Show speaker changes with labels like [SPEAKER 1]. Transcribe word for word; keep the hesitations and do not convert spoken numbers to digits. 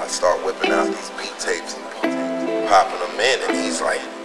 [SPEAKER 1] I start whipping out these beat tapes and popping them in, and he's like,